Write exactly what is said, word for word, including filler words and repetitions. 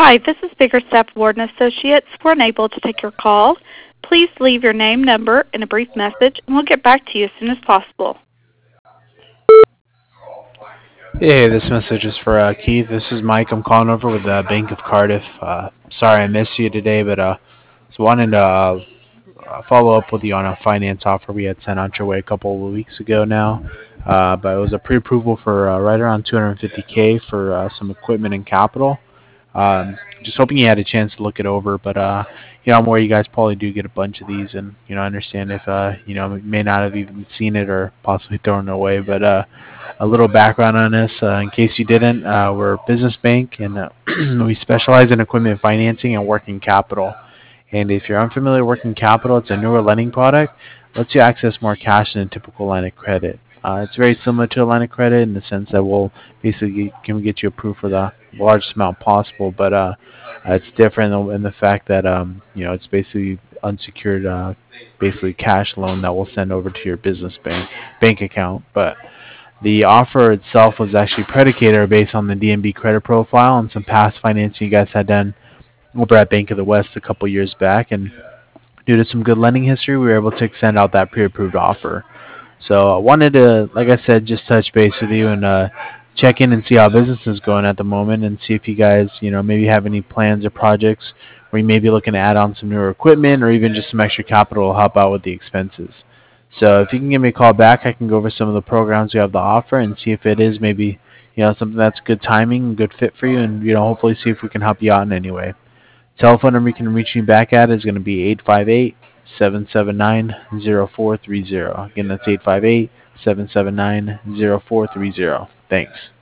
Hi, this is Biggerstaff Ward and Associates. We're unable to take your call. Please leave your name, number, and a brief message, and we'll get back to you as soon as possible. Hey, this message is for uh, Keith. This is Mike. I'm calling over with the Bank of Cardiff. Uh, sorry I missed you today, but uh, just wanted to uh, uh, follow up with you on a finance offer we had sent out your way a couple of weeks ago now. Uh, but it was a pre-approval for uh, right around two hundred fifty k for uh, some equipment and capital. Um, just hoping you had a chance to look it over, but uh, you know, I'm aware you guys probably do get a bunch of these, and you know, I understand if uh, you know, you may not have even seen it or possibly thrown it away. But uh, a little background on this, uh, in case you didn't, uh, we're a business bank, and uh, we specialize in equipment financing and working capital. And if you're unfamiliar with working capital, it's a newer lending product. Lets you access more cash than a typical line of credit. Uh, it's very similar to a line of credit in the sense that we'll basically can get you approved for the largest amount possible, but uh, it's different in the fact that um, you know it's basically unsecured, uh, basically cash loan that we'll send over to your business bank bank account. But the offer itself was actually predicated based on the D N B credit profile and some past financing you guys had done over at Bank of the West a couple years back, and due to some good lending history, we were able to extend out that pre-approved offer. So I wanted to, like I said, just touch base with you and uh, check in and see how business is going at the moment, and see if you guys, you know, maybe have any plans or projects where you may be looking to add on some newer equipment or even just some extra capital to help out with the expenses. So if you can give me a call back, I can go over some of the programs we have to offer and see if it is maybe, you know, something that's good timing, good fit for you, and you know, hopefully see if we can help you out in any way. Telephone number you can reach me back at is going to be eight five eight, seven seven nine, zero four three zero. Again, that's eight five eight, seven seven nine, zero four three zero. Thanks.